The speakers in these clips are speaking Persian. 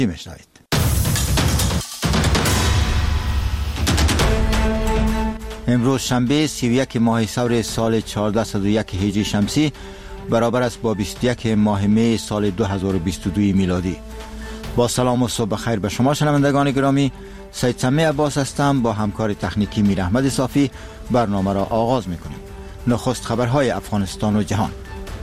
میشنوید. امروز شنبه 31 ماه ثور سال 1401 هجری شمسی برابر است با 21 ماه می سال 2022 میلادی. با سلام و صبح خیر به شما شنوندگان گرامی، سید سمی عباس هستم. با همکار تکنیکی میر احمد صافی برنامه را آغاز میکنیم. نخست خبرهای افغانستان و جهان.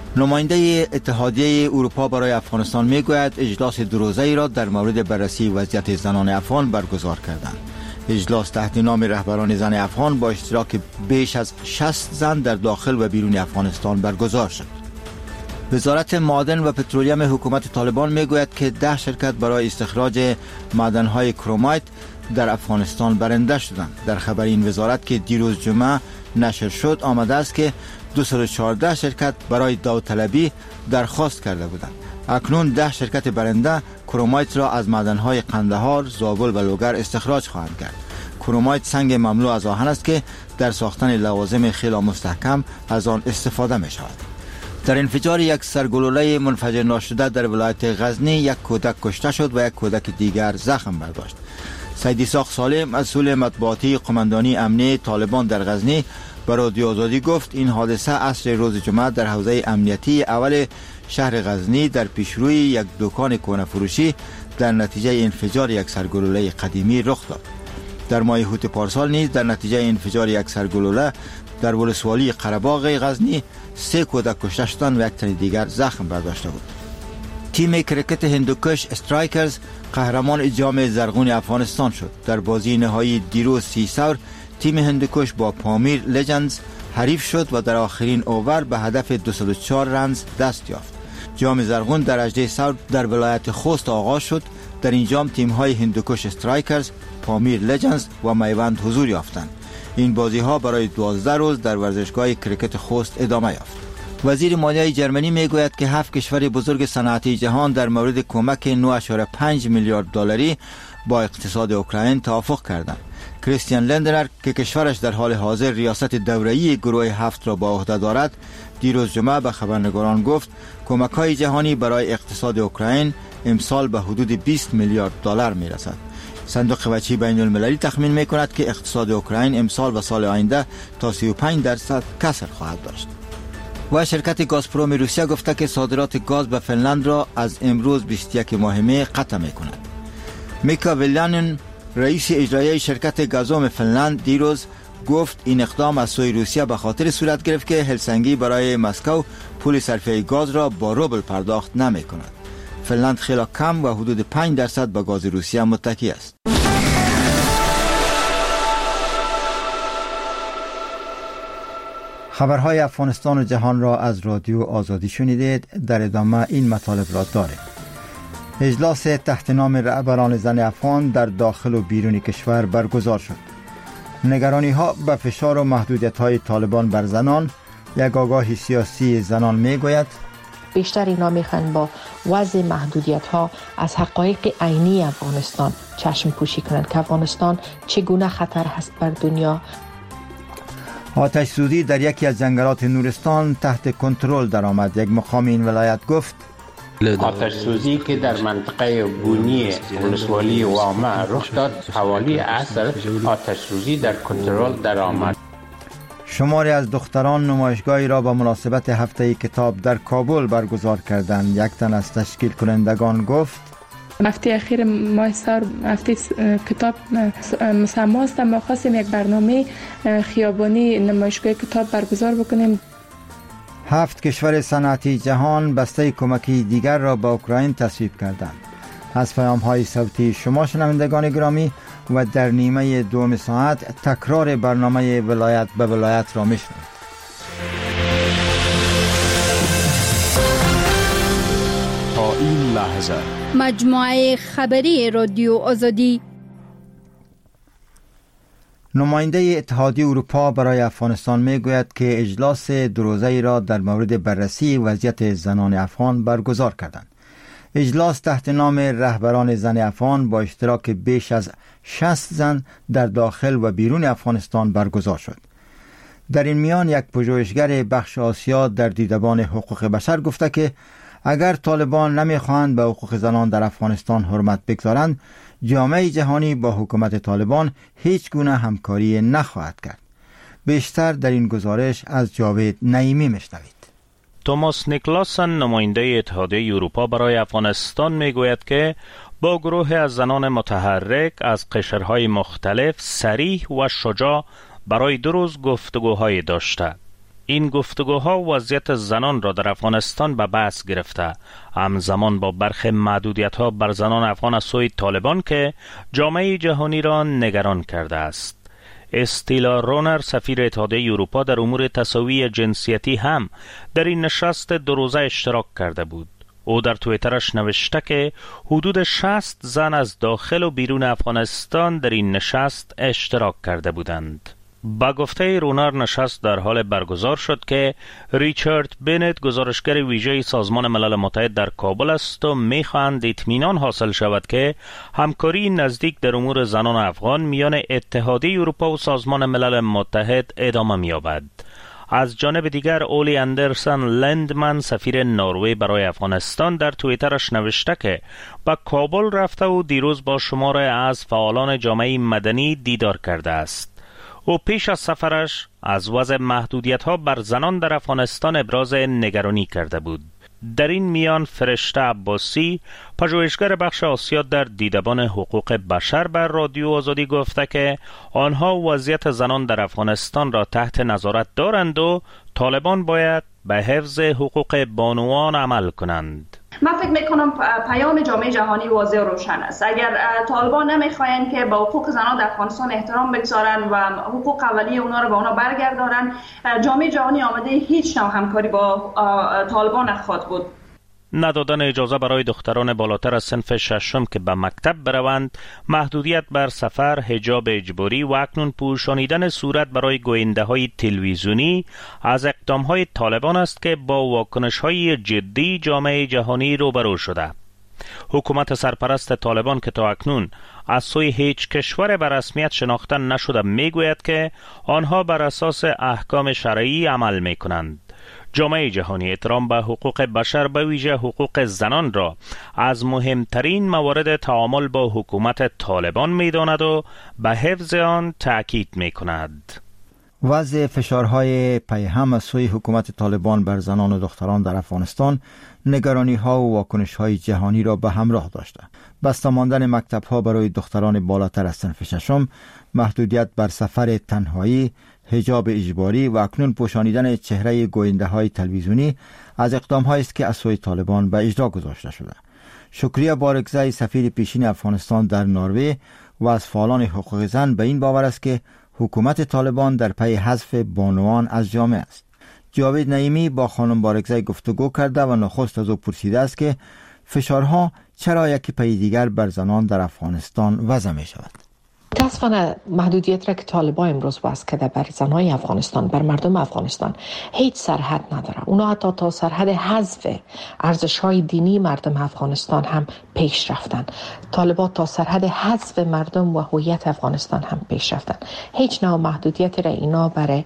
نماینده اتحادیه اروپا برای افغانستان میگوید اجلاس دو روزه‌ای را در مورد بررسی وضعیت زنان افغان برگزار کردند. اجلاس تحت نام رهبران زن افغان با اشتراک بیش از 60 زن در داخل و بیرون افغانستان برگزار شد. وزارت معادن و پترولیوم حکومت طالبان میگوید که 10 شرکت برای استخراج معدن‌های کرومایت در افغانستان برنده شدند. در خبر این وزارت که دیروز جمعه نشر شد آمده است که 214 شرکت برای داوطلبی درخواست کرده بودند. اکنون 10 شرکت برنده کرومایت را از معدن‌های قندهار، زابل و لوگر استخراج خواهند کرد. کرومایت سنگ مملو از آهن است که در ساختن لوازم خیلی مستحکم از آن استفاده می شود. در انفجار یک سرگلوله منفجر ناشده در ولایت غزنی یک کودک کشته شد و یک کودک دیگر زخم برداشت. سید اسحاق سالم مسئول مطبوعاتی قماندانی امنی طالبان در غزنی به رادیو آزادی گفت این حادثه عصر روز جمعه در حوزه امنیتی اول شهر غزنی در پیشروی یک دکان کهنه فروشی در نتیجه انفجار یک سرگلوله قدیمی رخ داد. در ماه هوت پارسال نیز در نتیجه انفجار یک سرگلوله در ولسوالی قره‌باغ غزنی 3 کودک کشته شدند و یک تن دیگر زخم برداشته بود. تیم کرکت هندوکش استرایکرز قهرمان جام زرغون افغانستان شد. در بازی نهایی دیروز 30 ثور تیم هندوکش با پامیر لجندز حریف شد و در آخرین اوور به هدف 204 رنز دست یافت. جام زرغون در 18 ثور در ولایت خوست آغاز شد. در این جام تیم‌های هندوکش استرایکرز، پامیر لجندز و میوند حضور یافتند. این بازی‌ها برای 12 روز در ورزشگاه کرکت خوست ادامه یافت. وزیر مالیه جرمنی میگوید که 7 کشور بزرگ صنعتی جهان در مورد کمک 9.5 میلیارد دلاری با اقتصاد اوکراین توافق کردند. کریستیان لندنر که کشورش در حال حاضر ریاست دوره‌ای گروه 7 را با عهده دارد، دیروز جمعه به خبرنگاران گفت کمک‌های جهانی برای اقتصاد اوکراین امسال به حدود 20 میلیارد دلار میرسد. صندوق وجهی بین المللی تخمین میکند که اقتصاد اوکراین امسال و سال آینده تا 35% کسر خواهد داشت. و شرکت گازپروم روسیه گفته که صادرات گاز به فنلند را از امروز 21 ماه می قطع میکند. میکا ویلانن رئیس اجرایی شرکت گازوم فنلند دیروز گفت این اقدام از سوی روسیه به خاطر صورت گرفت که هلسینکی برای مسکو پول صرفه گاز را با روبل پرداخت نمی کند. فنلند خیلی کم و حدود 5% به گاز روسیه متکی است. خبرهای افغانستان و جهان را از رادیو آزادی شنیدید. در ادامه این مطالب را داریم. اجلاس تحت نام رهبران زن افغان در داخل و بیرون کشور برگزار شد. نگرانی ها به فشار و محدودیت های طالبان بر زنان. یک آگاهی سیاسی زنان می گوید بیشتر اینا میخوان با وضع محدودیت ها از حقایق عینی افغانستان چشم پوشی کنند که افغانستان چگونه خطر هست بر دنیا. آتش سوزی در یکی از جنگلات نورستان تحت کنترل درآمد. یک مقام این ولایت گفت آتش سوزی که در منطقه بونی ولسوالی وامه رخ داد حوالی عصر آتش سوزی در کنترل درآمد. شماری از دختران نمایشگاهی را به مناسبت هفته کتاب در کابل برگزار کردند. یک تن از تشکیل کنندگان گفت هفته اخیر ماه ثور هفته کتاب مسمى است. ما خواستیم یک برنامه خیابانی نمایشگاه کتاب برگزار بکنیم. 7 کشور صنعتی جهان بسته کمکی دیگر را به اوکراین تصویب کردند. از پیام‌های صوتی شما شنوندگان گرامی و در نیمه دوم ساعت تکرار برنامه ولایت به ولایت را میشنوید. تا این لحظه مجموعه خبری رادیو آزادی. نماینده اتحادیه اروپا برای افغانستان میگوید که اجلاس دو روزه‌ای را در مورد بررسی وضعیت زنان افغان برگزار کردند. اجلاس تحت نام رهبران زن افغان با اشتراک بیش از 60 زن در داخل و بیرون افغانستان برگزار شد. در این میان یک پژوهشگر بخش آسیا در دیدبان حقوق بشر گفته که اگر طالبان نمیخواهند به حقوق زنان در افغانستان حرمت بگذارند، جامعه جهانی با حکومت طالبان هیچ گونه همکاری نخواهد کرد. بیشتر در این گزارش از جاوید نعیمی میشنوید. توماس نیکلاسن، نماینده اتحادیه اروپا برای افغانستان، میگوید که با گروه از زنان متحرک از قشرهای مختلف صریح و شجاع برای 2 روز گفتگوهای داشته. این گفتگوها وضعیت زنان را در افغانستان به بحث گرفته، همزمان با برخی محدودیت‌ها بر زنان افغان از سوی طالبان که جامعه جهانی را نگران کرده است. استیلا رونر، سفیر اتحادیه اروپا در امور تساوی جنسیتی، هم در این نشست 2 روزه اشتراک کرده بود. او در توییترش نوشته که حدود 60 زن از داخل و بیرون افغانستان در این نشست اشتراک کرده بودند. با گفته رونر، نشست در حال برگزار شد که ریچارد بنت، گزارشگر ویژه سازمان ملل متحد در کابل است و می‌خواهند اطمینان حاصل شود که همکاری نزدیک در امور زنان افغان میان اتحادیه اروپا و سازمان ملل متحد ادامه می‌یابد. از جانب دیگر، اولی اندرسن لندمن، سفیر نروژ برای افغانستان، در توییترش نوشته که به کابل رفته و دیروز با شماری از فعالان جامعه مدنی دیدار کرده است. او پیش از سفرش از وضع محدودیت‌ها بر زنان در افغانستان ابراز نگرانی کرده بود. در این میان فرشته عباسی، پژوهشگر بخش آسیا در دیدبان حقوق بشر، بر رادیو آزادی گفته که آنها وضعیت زنان در افغانستان را تحت نظارت دارند و طالبان باید به حفظ حقوق بانوان عمل کنند. من فکر میکنم پیام جامعه جهانی واضح و روشن است. اگر طالبان نمیخواین که به حقوق زنان در افغانستان احترام بگذارن و حقوق اولیه اونا رو به اونا برگردارن، جامعه جهانی آماده هیچ نوع همکاری با طالبان نخواهد بود. ندادن اجازه برای دختران بالاتر از صنف 6 که به مکتب بروند، محدودیت بر سفر، حجاب اجباری و اکنون پوشانیدن صورت برای گوینده‌های تلویزیونی از اقدام‌های طالبان است که با واکنش‌های جدی جامعه جهانی روبرو شده. حکومت سرپرست طالبان که تا اکنون از سوی هیچ کشور به رسمیت شناخته نشده میگوید که آنها بر اساس احکام شرعی عمل می‌کنند. جامعه جهانی احترام به حقوق بشر، به ویژه حقوق زنان، را از مهمترین موارد تعامل با حکومت طالبان می‌داند و به حفظ آن تأکید می‌کند. وضع فشارهای پیهم از سوی حکومت طالبان بر زنان و دختران در افغانستان نگرانی‌ها و واکنش‌های جهانی را به همراه داشته. بسته ماندن مکتب‌ها برای دختران بالاتر از صنف 6، محدودیت بر سفر تنهایی، حجاب اجباری و اکنون پوشانیدن چهره گوینده‌های تلویزیونی از اقدام‌هایی است که از سوی طالبان به اجرا گذاشته شده. شکریه بارکزی، سفیر پیشین افغانستان در نروژ و از فعالان حقوق زن، به این باور است که حکومت طالبان در پی حذف بانوان از جامعه است. جاوید نعیمی با خانم بارکزی گفتگو کرده و نخست از او پرسیده است که فشارها چرا یکی پی دیگر بر زنان در افغانستان وضع می شود. متاسفانه محدودیت را که طالبان امروز وضع کرده بر زنای افغانستان، بر مردم افغانستان، هیچ سرحد نداره. اونا حتی تا سرحد حذف ارزش‌های دینی مردم افغانستان هم پیش رفتن. طالبان تا سرحد حذف مردم و هویت افغانستان هم پیش رفتن. هیچ نوع محدودیت را اینا برای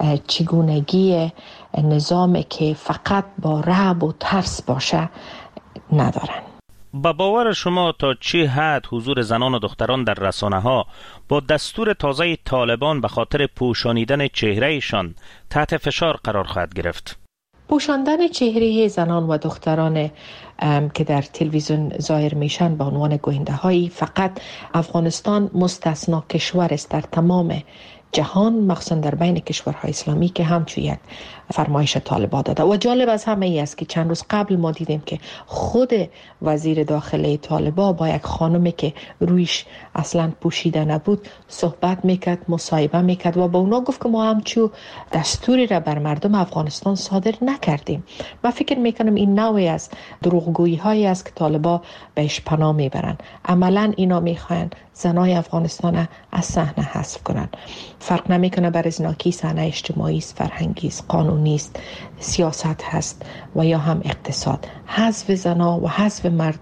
چگونگی نظامی که فقط با رعب و ترس باشه ندارن. با باور شما تا چه حد حضور زنان و دختران در رسانه‌ها با دستور تازه طالبان به خاطر پوشانیدن چهرهشان تحت فشار قرار خواهد گرفت؟ پوشاندن چهره زنان و دختران که در تلویزیون ظاهر میشن به عنوان گوینده‌هایی فقط افغانستان مستثنا کشور است در تمام جهان، مخصوصا در بین کشورهای اسلامی که همچون یک فرمایش طالبان داده. و جالب از همه ای است که چند روز قبل ما دیدیم که خود وزیر داخله طالبان با یک خانمی که رویش اصلا پوشیده نبود صحبت میکرد، مصاحبه میکرد و با اونا گفت که ما همچون دستوری را بر مردم افغانستان صادر نکردیم. من فکر میکنم این نوعی از دروغگویی هایی است که طالبان بهش پناه میبرن. عملا اینا میخواین زنای افغانستان از صحنه حذف کنن. فرق نمیکنه برزناکی صحنه اجتماعی است، فرهنگی است، قانونی است، سیاست هست و یا هم اقتصاد. حذف زنا و حذف مردم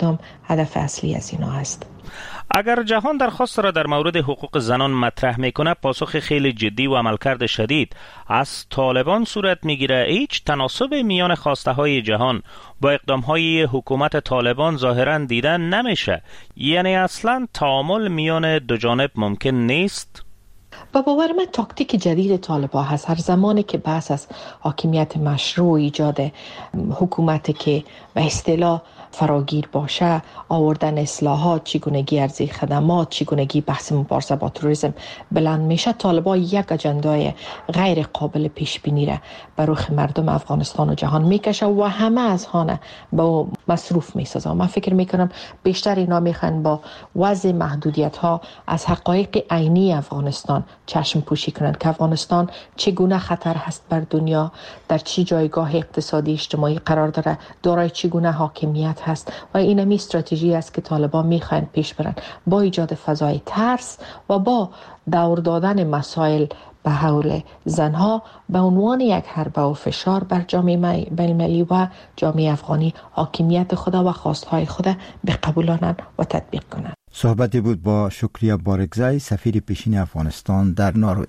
هدف اصلی از اینا هست. اگر جهان درخواست را در مورد حقوق زنان مطرح میکنه، پاسخ خیلی جدی و عملکرد شدید از طالبان صورت میگیره. هیچ تناسب میان خواسته های جهان با اقدام های حکومت طالبان ظاهرا دیدن نمیشه. یعنی اصلا تعامل میان دو جانب ممکن نیست. با باور من تاکتیک جدید طالبان هست. هر زمانی که بحث از حاکمیت مشروع، ایجاد حکومتی که به اصطلاح فراگیر باشه، آوردن اصلاحات، چگونگی ارزی خدمات، چگونگی بحث مبارزه با تروریسم بلند میشه، طالبان یک اجندای غیر قابل پیش بینی را بر روخ مردم افغانستان و جهان میکشه و همه از هانه با مصروف میسازه. من فکر میکنم بیشتر اینا میخوان با وضع محدودیت ها از حقایق عینی افغانستان چشم پوشی کنند که افغانستان چگونه خطر هست بر دنیا، در چی جایگاه اقتصادی اجتماعی قرار داره، دارای چگونه حاکمیت هست. و این همی استراتژی است که طالبان میخوان پیش برن با ایجاد فضای ترس و با دور دادن مسائل به حول زنها به عنوان یک حربه و فشار بر جامعه بین‌المللی و جامعه افغانی حاکمیت خود و خواستهای خود بقبولانند و تطبیق کنند. صحبتی بود با شکریه بارگزای، سفیر پیشین افغانستان در نروژ.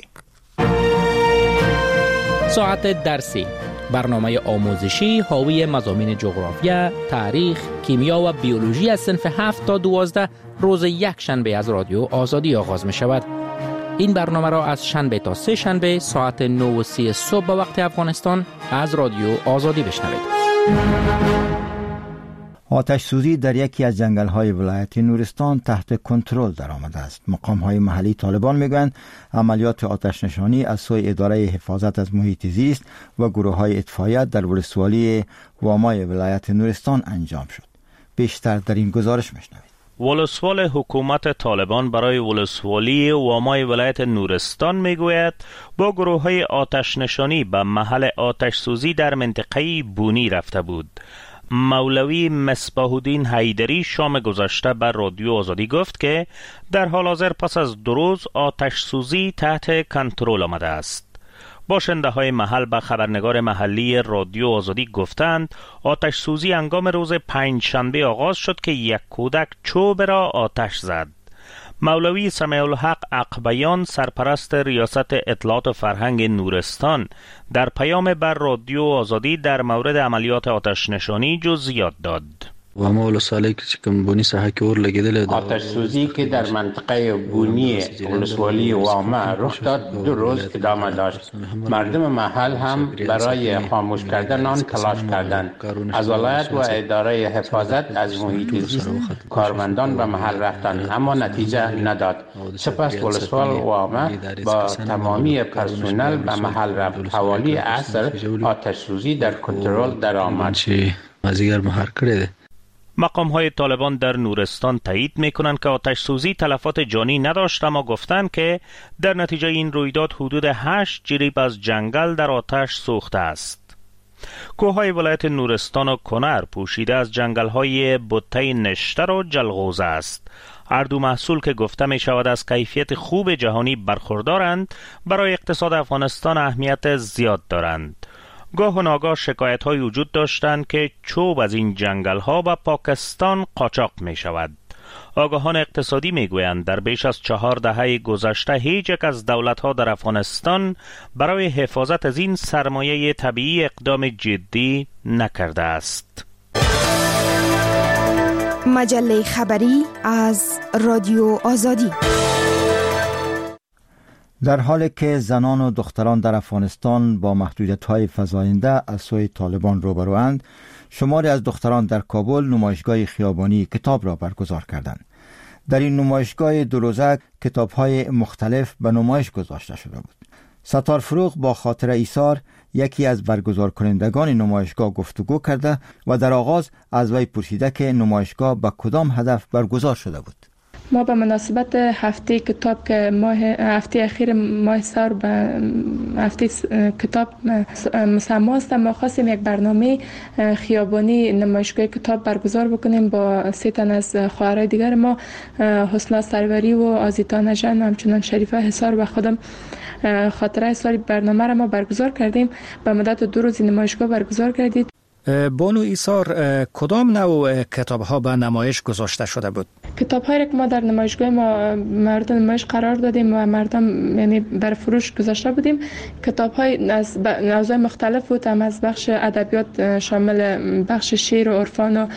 ساعت درسی، برنامه آموزشی حاوی مضامین جغرافیا، تاریخ، کیمیا و بیولوژی از صنف 7 تا 12 روز یک شنبه از رادیو آزادی آغاز می شود. این برنامه را از شنبه تا سه شنبه ساعت 9:30 صبح به وقت افغانستان از رادیو آزادی بشنوید. آتش سوزی در یکی از جنگل‌های ولایت نورستان تحت کنترل درآمده است. مقام‌های محلی طالبان میگویند عملیات آتش نشانی از سوی اداره حفاظت از محیط زیست و گروه‌های اطفائیه در ولسوالی وامای ولایت نورستان انجام شد. بیشتر در این گزارش میشنوید. ولسوال حکومت طالبان برای ولسوالی وامای ولایت نورستان میگوید با گروه‌های آتش نشانی به محل آتش سوزی در منطقه بونی رفته بود. مولوی مصباح الدین حیدری شام گذشته بر رادیو آزادی گفت که در حال حاضر پس از 2 روز آتش سوزی تحت کنترل آمده است. باشنده های محل به خبرنگار محلی رادیو آزادی گفتند آتش سوزی هنگام روز 5 شنبه آغاز شد که یک کودک چوب را آتش زد. مولوی سمیع الحق عقبیان سرپرست ریاست اطلاعات و فرهنگ نورستان در پیام بر رادیو آزادی در مورد عملیات آتش نشانی جزئیات داد. و ما ولسوالی که کوم بونی ساحه کې اور لګیدل آتش سوزی که در منطقه بونی ولسوالی وامه رخ داد 2 روز ادامه داشت. مردم محل هم برای خاموش کردن آن تلاش کردند. از ولایت و اداره حفاظت از محیط زیست کارمندان به محل رفتند اما نتیجه نداد. سپس ولسوال وامه با تمامی پرسنل به محل رفت. حوالی عصر آتش سوزی در کنترل درآمد. مازیګر مهار کړی. مقام‌های طالبان در نورستان تایید می‌کنند که آتش سوزی تلفات جانی نداشت، اما گفتند که در نتیجه این رویداد حدود 8 جریب از جنگل در آتش سوخته است. کوههای ولایت نورستان و کنر پوشیده از جنگل‌های بوته نشتر و جلغوزه است. هر دو محصول که گفته می شود از کیفیت خوب جهانی برخوردارند، برای اقتصاد افغانستان اهمیت زیاد دارند. گاه و ناگاه شکایت های وجود داشتند که چوب از این جنگل ها به پاکستان قاچاق می شود. آگاهان اقتصادی می گویند در بیش از 4 دهه گذشته هیچ یک از دولت ها در افغانستان برای حفاظت از این سرمایه طبیعی اقدام جدی نکرده است. مجله خبری از رادیو آزادی. در حالی که زنان و دختران در افغانستان با محدودیت‌های فزاینده از سوی طالبان روبروند، شماری از دختران در کابل نمایشگاه خیابانی کتاب را برگزار کردند. در این نمایشگاه 2 روزه کتاب‌های مختلف به نمایش گذاشته شده بود. ستار فروغ با خاطر ایثار یکی از برگزار کنندگان نمایشگاه گفتگو کرده و در آغاز از وی پرسیده که نمایشگاه به کدام هدف برگزار شده بود. ما به مناسبت هفته کتاب که هفته اخیر ماه سال به هفته کتاب مسمى است، ما خواستیم یک برنامه خیابانی نمایشگاه کتاب برگزار بکنیم با 3 تن از خواهرای دیگر ما، حسنا سروری و آزیتا نژاد و همچنان شریفه حصار و خودم. خاطره سال برنامه را ما برگزار کردیم. به مدت 2 روز نمایشگاه برگزار کردید. بانو ایثار، کدام نوع کتاب ها به نمایش گذاشته شده بود؟ کتاب هایی که ما در نمایشگاه ما مورد نمایش قرار دادیم و مردم یعنی بر فروش گذاشته بودیم، کتاب های از موضوع مختلف بود، هم از بخش ادبیات شامل بخش شعر و عرفان و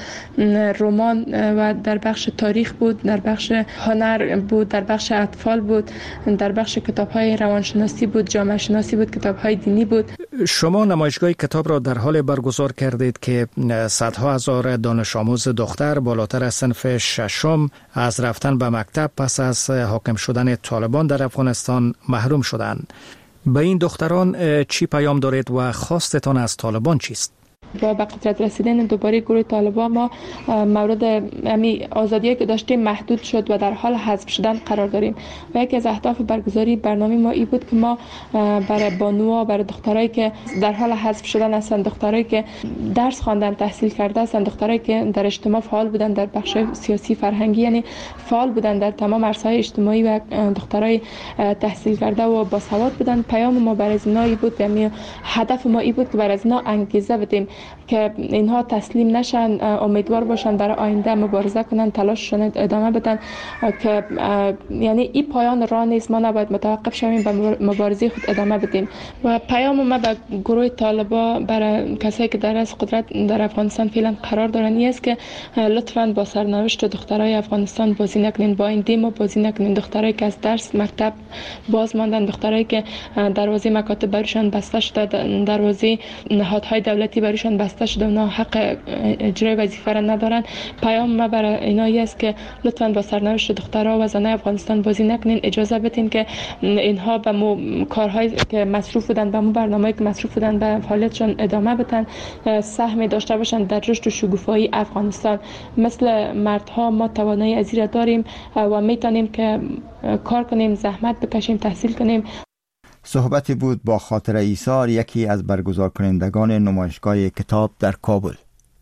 رمان و در بخش تاریخ بود، در بخش هنر بود، در بخش اطفال بود، در بخش کتاب های روانشناسی بود، جامعه شناسی بود، کتاب های دینی بود. شما نمایشگاه کتاب را در حال برگزار کردید که صدها هزار دانش آموز دختر بالاتر از صنف ششم از رفتن به مکتب پس از حاکم شدن طالبان در افغانستان محروم شدند. به این دختران چی پیام دارید و خواستتان از طالبان چیست؟ با به قدرت رسیدن دوباره گروه طالبان ما مورد آزادی که داشتیم محدود شد و در حال حذف شدن قرار داریم و یکی از اهداف برگزاری برنامه ما این بود که ما برای بانوها، برای دخترایی که در حال حذف شدن هستند، دخترایی که درس خواندن، تحصیل کرده هستند، دخترایی که در اجتماع فعال بودن، در بخش سیاسی فرهنگی یعنی فعال بودن در تمام عرصه‌های اجتماعی و دخترای تحصیل کرده و باسواد بودن، پیام ما برای اینا بود، یعنی هدف ما این بود که برای اینا انگیزه بدیم که اینها تسلیم نشن، امیدوار باشن، برای آینده مبارزه کنن، تلاششون ادامه بدن که یعنی این پایان راه نیست، ما نباید متوقف شویم، به مبارزه خود ادامه بدیم. و پیام ما به گروه طالبا برای کسایی که در از قدرت در افغانستان فعلا قرار دارن این است که لطفاً با سرنوشت دخترای افغانستان بازی نکنین، با این دیمو بازی نکنین. دخترایی که از درس مکتب باز ماندن، دخترایی که دروازه مکاتب برشان بسته شده، دروازه نهادهای دولتی برشان بسته شده، اونا حق اجرای وظیفه را ندارن. پیام ما برای اینا است که لطفاً با سرنوشت دخترها و زنای افغانستان بازی نکنین، اجازه بدین که اینها به کارهایی که مصروف بودن، به برنامه‌ای که مصروف بودن به فعالیتشون ادامه بدن، سهمی داشته باشن در رشد و شکوفایی افغانستان. مثل مردها ما توانایی از این داریم و میتونیم که کار کنیم، زحمت بکشیم، تحصیل کنیم. صحبتی بود با خاطر ایثار، یکی از برگزار کنندگان نمایشگاه کتاب در کابل.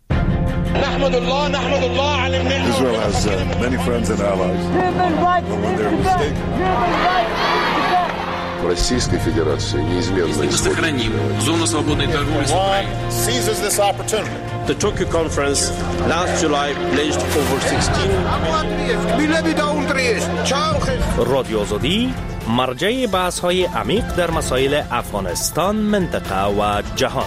نحمد الله علی النعمة. Israel has many friends and allies. When they're mistaken. Российской Федерации неизменно сохраним зону свободной торговли с Украиной. Seizes this opportunity. The Tokyo conference last July pledged over 16 رادیو آزادی مرجع بحث‌های عمیق در مسائل افغانستان، منطقه و جهان.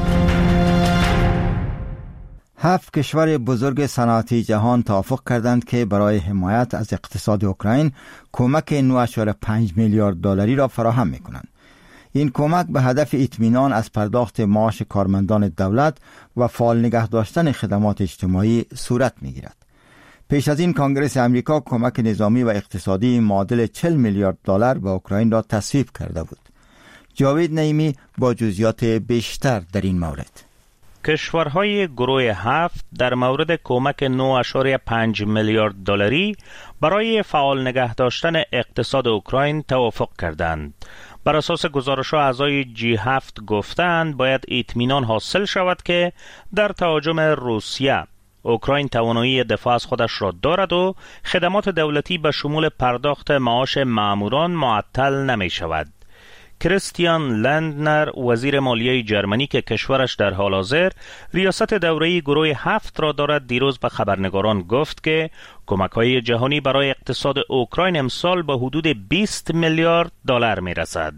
7 کشور بزرگ صنعتی جهان توافق کردند که برای حمایت از اقتصاد اوکراین کمک 9.5 میلیارد دلاری را فراهم می‌کنند. این کمک به هدف اطمینان از پرداخت معاش کارمندان دولت و فعال نگه داشتن خدمات اجتماعی صورت می‌گیرد. پیش از این کنگره امریکا کمک نظامی و اقتصادی معادل 40 میلیارد دلار به اوکراین را تصویب کرده بود. جاوید نعیمی با جزئیات بیشتر در این مورد. کشورهای گروه 7 در مورد کمک 9.5 میلیارد دلاری برای فعال نگه داشتن اقتصاد اوکراین توافق کردند. بر اساس گزارش اعضای G7 گفتند باید اطمینان حاصل شود که در تهاجم روسیه اوکراین توانایی دفاع از خودش را دارد و خدمات دولتی به شمول پرداخت معاش ماموران معطل نمی شود. کریستیان لندنر وزیر مالیه جرمنی که کشورش در حال حاضر ریاست دوره‌ای گروه 7 را دارد دیروز به خبرنگاران گفت که کمک‌های جهانی برای اقتصاد اوکراین امسال به حدود 20 میلیارد دلار می‌رسد.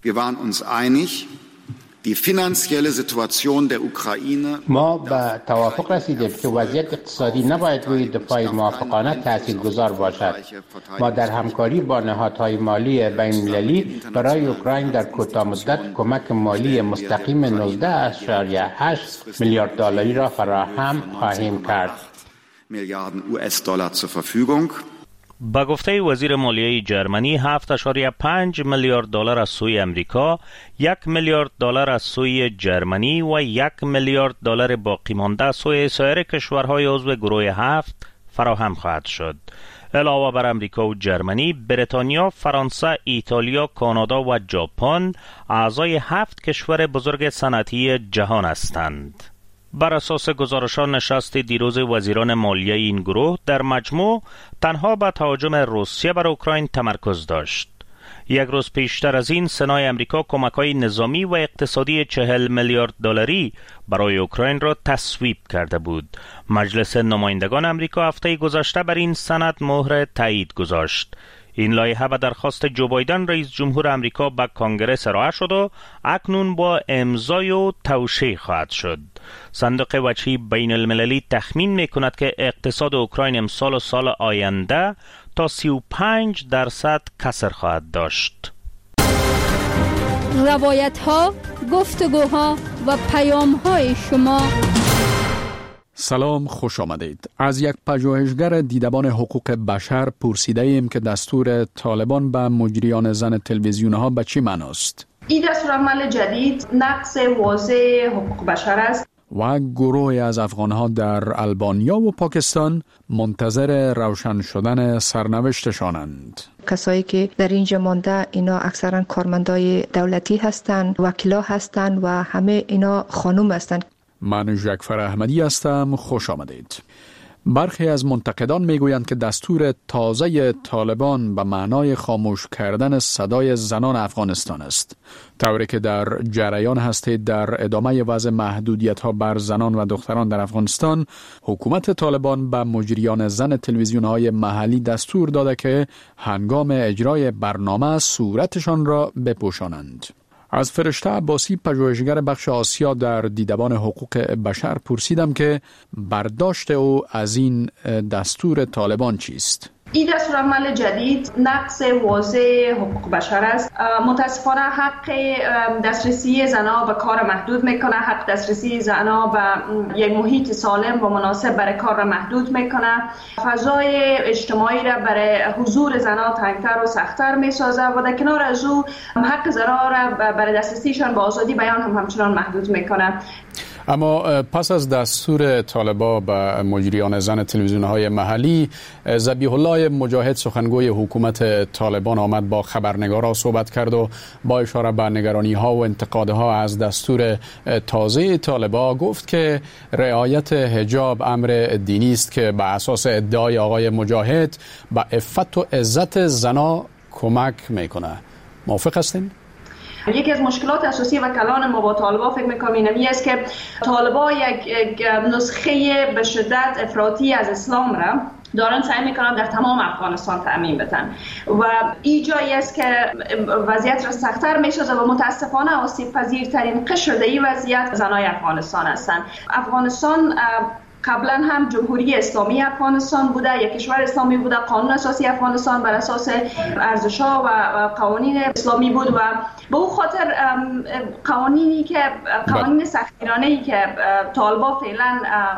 ما به توافق رسیدیم که وضعیت اقتصادی نباید روی دفاع موافقانه تاثیرگذار باشد. ما در همکاری با نهادهای مالی بین‌المللی برای اوکراین در کوتاه مدت کمک مالی مستقیم 19.8 میلیارد دلاری را فراهم خواهیم کرد. با گفته وزیر مالیه جرمنی 7.5 میلیارد دلار از سوی امریکا، 1 میلیارد دلار از سوی جرمنی و 1 میلیارد دلار باقی مانده از سوی سایر کشورهای عضو گروه 7 فراهم خواهد شد. علاوه بر امریکا و جرمنی، بریتانیا، فرانسه، ایتالیا، کانادا و ژاپن اعضای 7 کشور بزرگ صنعتی جهان هستند. بر اساس گزارشان نشست دیروز وزیران مالیه این گروه در مجموع تنها به تهاجم روسیه بر اوکراین تمرکز داشت. یک روز پیشتر از این سنای امریکا کمک‌های نظامی و اقتصادی 40 میلیارد دلاری برای اوکراین را تصویب کرده بود. مجلس نمایندگان امریکا هفته گذشته بر این سند مهر تایید گذاشت. این لایحه به درخواست جو بایدن رئیس جمهور امریکا به کانگرس ارائه شد و اکنون با امضای و توشیح خواهد شد. صندوق وجهی بین المللی تخمین می کند که اقتصاد اوکراین امسال و سال آینده تا 35% کسر خواهد داشت. روایت ها، گفتگوها و پیام های شما. سلام، خوش آمدید. از یک پژوهشگر دیدبان حقوق بشر پرسیده ایم که دستور طالبان به مجریان زن تلویزیون ها به چی معناست؟ این دستورالعمل جدید نقض واضح حقوق بشر است و گروهی از افغانها در البانیا و پاکستان منتظر روشن شدن سرنوشتشانند. کسایی که در اینجا مانده اینا اکثرا کارمندای دولتی هستند، وکیلا هستند و همه اینا خانم هستند. من جعفر احمدی هستم، خوش آمدید. برخی از منتقدان میگویند که دستور تازه طالبان به معنای خاموش کردن صدای زنان افغانستان است، طوری که در جریان هستید در ادامه وضع محدودیت‌ها بر زنان و دختران در افغانستان، حکومت طالبان به مجریان زن تلویزیون‌های محلی دستور داده که هنگام اجرای برنامه صورتشان را بپوشانند. از فرشته عباسی، پژوهشگر بخش آسیا در دیدبان حقوق بشر، پرسیدم که برداشت او از این دستور طالبان چیست؟ این دستورالعمل جدید نقض واضح حقوق بشر است. متاسفانه حق دسترسی زنها به کار محدود میکنه، حق دسترسی زنها به یک محیط سالم و مناسب برای کار را محدود میکنه، فضای اجتماعی را برای حضور زنها تنگتر و سختتر میسازه و در کنار از او حق زنها را برای دسترسیشان به آزادی بیان هم همچنان محدود میکنه. اما پس از دستور طالبا به مجریان زن تلویزیون‌های محلی، ذبیح الله مجاهد سخنگوی حکومت طالبان آمد با خبرنگارا صحبت کرد و با اشاره به نگرانی‌ها و انتقادها از دستور تازه طالبا گفت که رعایت حجاب امر دینی است که به اساس ادعای آقای مجاهد به عفت و عزت زنان کمک میکنه. موافق هستین؟ یکی از مشکلات اساسی وکلان ما با طالبا فکر می‌کنم اینمی است که طالبا یک نسخه به شدت افراطی از اسلام را دارن سعی میکنن در تمام افغانستان تأمین بدن و این جایی است که وضعیت را سخت‌تر می‌سازه و متاسفانه آسیب پذیرترین قشر در این وضعیت زنای افغانستان هستند. افغانستان قبلا هم جمهوری اسلامی افغانستان بوده، یک کشور اسلامی بوده. قانون اساسی افغانستان بر اساس ارزش‌ها و قوانین اسلامی بود و به او خاطر قوانین سختگیرانه‌ای که طالبا فعلا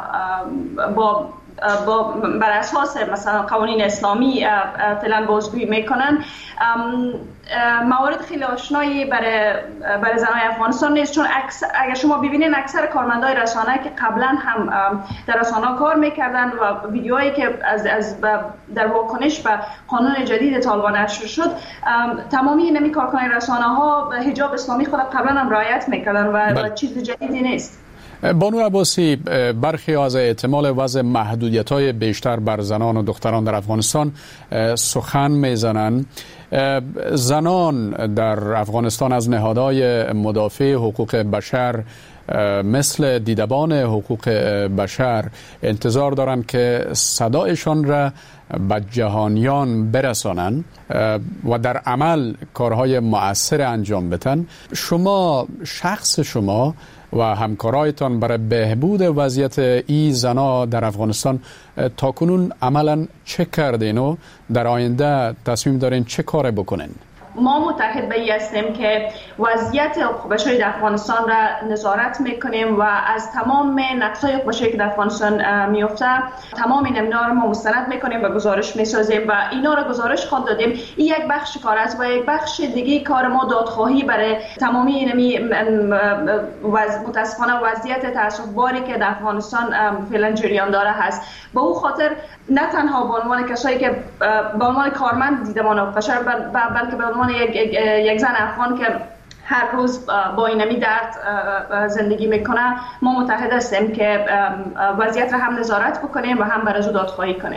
بر اساس مثلا قوانین اسلامی فعلا بازگویی میکنن، موارد خیلی آشنایی برای زنای افغانستان نیست، چون اگر شما ببینین اکثر کارمندای رسانه که قبلا هم در رسانه کار میکردن و ویدیوهایی که در واکنش به قانون جدید طالبان نشر شد، تمامی نمی کارکنان رسانه ها حجاب اسلامی خود قبلا هم رعایت میکردن و چیز جدیدی نیست. بانو عباسی، برخی از احتمال وضع محدودیت‌های بیشتر بر زنان و دختران در افغانستان سخن میزنند. زنان در افغانستان از نهادهای مدافع حقوق بشر مثل دیدبان حقوق بشر انتظار دارند که صدایشان را به جهانیان برسانند و در عمل کارهای مؤثر انجام بدن. شخص شما و همکارایتان برای بهبود وضعیت ای زنا در افغانستان تاکنون عملا چه کردین و در آینده تصمیم دارین چه کار بکنین؟ ما متحد به این هستیم که وضعیت حقوق بشری در افغانستان را نظارت میکنیم و از تمام نقص‌های حقوق بشری که در افغانستان میفته تمام اینا رو ما مستند میکنیم و گزارش میسازیم و اینا رو گزارش خود دادیم. این یک بخش کار است و یک بخش دیگه کار ما دادخواهی برای تمامی اینمی متاسفانه وضعیت تأسف‌باری که در افغانستان فعلا جریان داره هست. به او خاطر نه تنها به عنوان کسایی که به عنوان کارمند دیدبان حقوق بشر بلکه به عنوان یک زن افغان که هر روز با اینمی درد زندگی میکنه، ما متحد هستیم که وضعیت را هم نظارت بکنیم و هم برای او دادخواهی کنیم.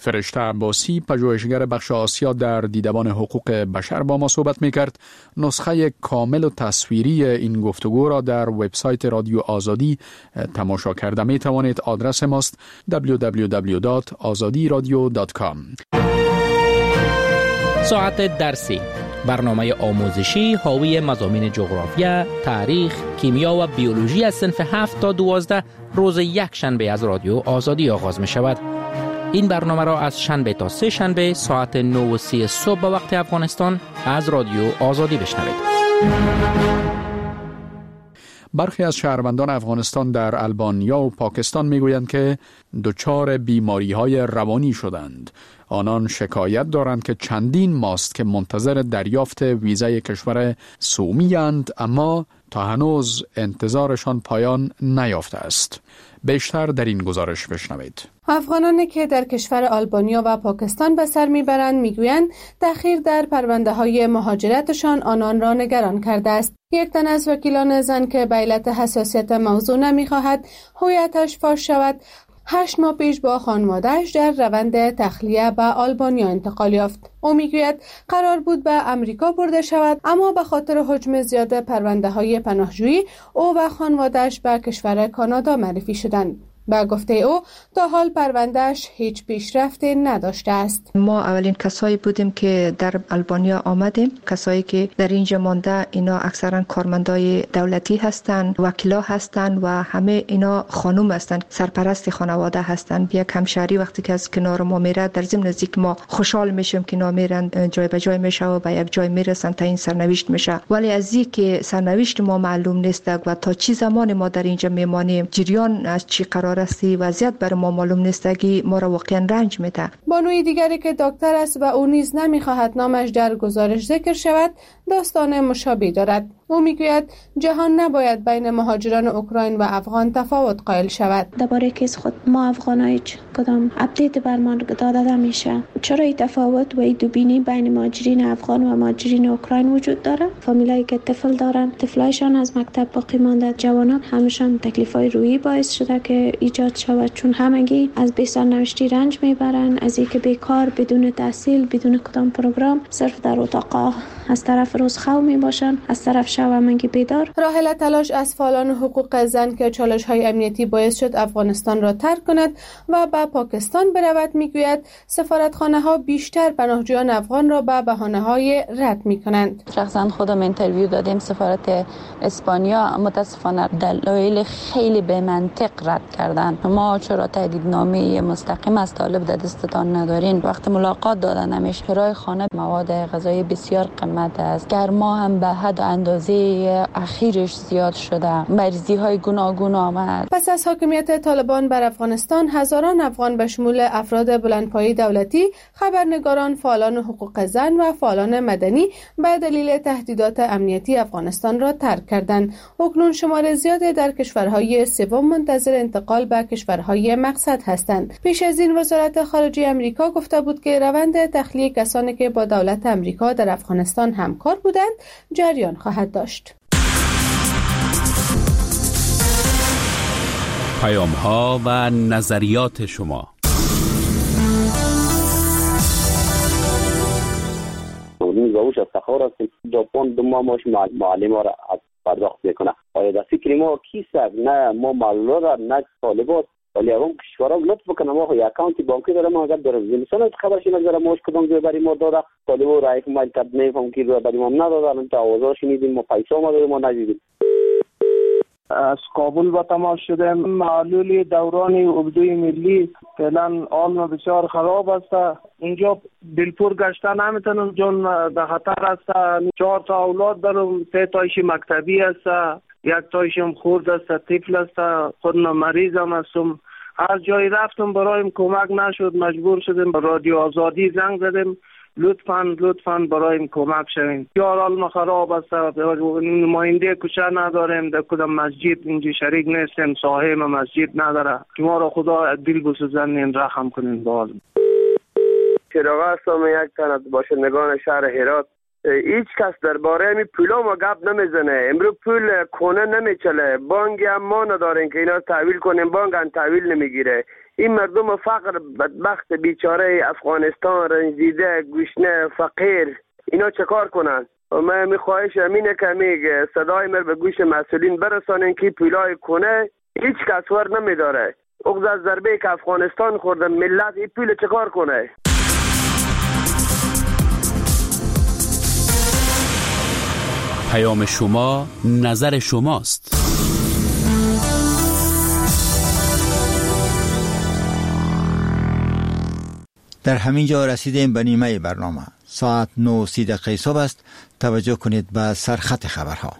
فرشته عباسی، پژوهشگر بخش آسیا در دیدبان حقوق بشر با ما صحبت می‌کرد. نسخه کامل و تصویری این گفتگو را در وبسایت رادیو آزادی تماشا کرده می توانید. آدرس ماست www.azadiradio.com. ساعت درسی، برنامه آموزشی حاوی مضامین جغرافیا، تاریخ، کیمیا و بیولوژی از صنف 7 تا 12 روز یک شنبه از رادیو آزادی آغاز می شود. این برنامه را از شنبه تا سه شنبه ساعت 9:30 صبح به وقت افغانستان از رادیو آزادی بشنوید. برخی از شهروندان افغانستان در البانیا و پاکستان میگویند که دچار بیماری‌های روانی شدند. آنان شکایت دارند که چندین ماست که منتظر دریافت ویزای کشور سومی اند، اما تا هنوز انتظارشان پایان نیافته است. بیشتر در این گزارش بشنوید. افغانانی که در کشور آلبانیا و پاکستان به سر میبرند میگویند تأخیر در پرونده های مهاجرتشان آنان را نگران کرده است. یک تن از وکیلان زن که به علت حساسیت موضوع نمیخواهد هویتش فاش شود، 8 ماه پیش با خانواده‌اش در روند تخلیه به آلبانیا انتقال یافت. او میگوید قرار بود به امریکا برده شود، اما به خاطر حجم زیاد پرونده‌های پناهجویی او و خانواده‌اش به کشور کانادا معرفی شدند. با گفته او تا حال پروندهش هیچ پیشرفتی نداشته است. ما اولین کسایی بودیم که در آلبانیا آمدیم. کسایی که در اینجا مانده اینا اکثرا کارمندای دولتی هستند، وکیلا هستند و همه اینا خانم هستند، سرپرست خانواده هستند. یک همشهری وقتی که از کنار ما میره در ضمن نزدیک ما خوشحال میشیم که اینا میرن جای به جای میشه و به یک جای میرسن تا این سرنوشت میشه. ولی از این که سرنوشت ما معلوم نیست و تا چی زمان ما در اینجا میمانیم، جریان از چی قرار است، وضعیت بر ما معلوم نیست که ما را واقعا رنج میده. بانوی دیگری که دکتر است و او نیز نمیخواهد نامش در گزارش ذکر شود داستان مشابه دارد. او میگوید جهان نباید بین مهاجران اوکراین و افغان تفاوت قائل شود. درباره کیس خود ما افغان‌ها هیچ کدام اپدیت برمان داده نمیشه. چرا این تفاوت و این دوبینی بین مهاجرین افغان و مهاجرین اوکراین وجود داره؟ فامیلایی که طفل دارن، طفلایشان از مکتب باقی مانده، جوانان همشان تکلیفای روحی باعث شده که ایجاد شود، چون همگی از بی سرنوشتی رنج میبرن، از اینکه بیکار، بدون تحصیل، بدون کدام پروگرام، صرف در اتاق از طرف روزخو میباشن، از طرف شب همگی بیدار. راحله تلاش از فعالان حقوق زن که چالش‌های امنیتی باعث شد افغانستان را ترک کند و به پاکستان برود میگوید سفارتخانه‌ها بیشتر پناهجویان افغان را به بهانه‌های رد میکنند. شخصا خودم اینترویو دادیم سفارت اسپانیا، متاسفانه دلایل خیلی به منطق رد کردن. ما چرا تهدیدنامه مستقیم از طالب در دستتان ندارین؟ وقت ملاقات دادن همیشه کرایه خانه، مواد غذایی بسیار قیمت است. گرما هم به حد اندازه اخیرش زیاد شده. مریضی‌های گوناگون آمد. پس از حاکمیت طالبان بر افغانستان، هزاران افغان به شمول افراد بلندپایه دولتی، خبرنگاران، فعالان حقوق زن و فعالان مدنی به دلیل تهدیدات امنیتی افغانستان را ترک کردند. اکنون شمار زیادی در کشورهای سوم منتظر انتقال به کشورهای مقصد هستند. پیش از این وزارت خارجه آمریکا گفته بود که روند تخلیه کسانی که با دولت آمریکا در افغانستان همکار بودند جریان خواهد داشت. پیام‌ها و نظریات شما. روش افتخار است ژاپن 2 ماه معلم را پرداخت میکنه. آیا در فکر ما کیست؟ نه ما معلومات نه طالبات، ولی اون کشورها لطف بکنه ما یه اکانت بانکی دارم، ما اگر دارم مثلا خبرش نگذره ماش کدوم جای برای ما داده طالبو را یک مایل کد نمیفهم کی رو برای ما ندادن، تا آوازا شنیدیم ما پیسا ما دادیم ما ندیدیم. از کابل به تماس شدیم. معلول دوران اردوی ملی فعلا حال بسیار خراب است. اینجا دلپور گشته نمیتونم چون در خطر است. 4 تا اولاد دارم، 3 تایش مکتبی است، 1 تایشم خورد است، طفل است، خودم مریضم هستم. هر جایی رفتم برایم کمک نشد، مجبور شدیم به رادیو آزادی زنگ زدیم لطفاً برایم کمک شوین. یار حال خراب است، نماینده کوچه نداریم، در کدام مسجد اینجا شریک نیستیم، صاحب مسجد نداره. شما را خدا دل بسوزنین، رحم کنین. بال چراغ هستم، یک تن از باشندگان شهر هرات. هیچ کس درباره می پولا ما گپ نمیزنه. امروز پول کنه نمیچله، بانک هم ما نداریم که اینا تحویل کنیم، بانک هم تحویل نمیگیره. این مردم فقر بدبخت بیچاره افغانستان رنجیده گشنه فقیر اینا چه کار کنن؟ من میخواهش امینه که صدای من به گوش مسئولین برسانن که پولای کنه هیچ کس ور نمیداره. اغز از ضربه که افغانستان خورده ملت این پول چه کار کنه؟ پیام شما نظر شماست. در همین جا رسیدیم به نیمه برنامه. ساعت 9:30 صبح است. توجه کنید به سرخط خبرها.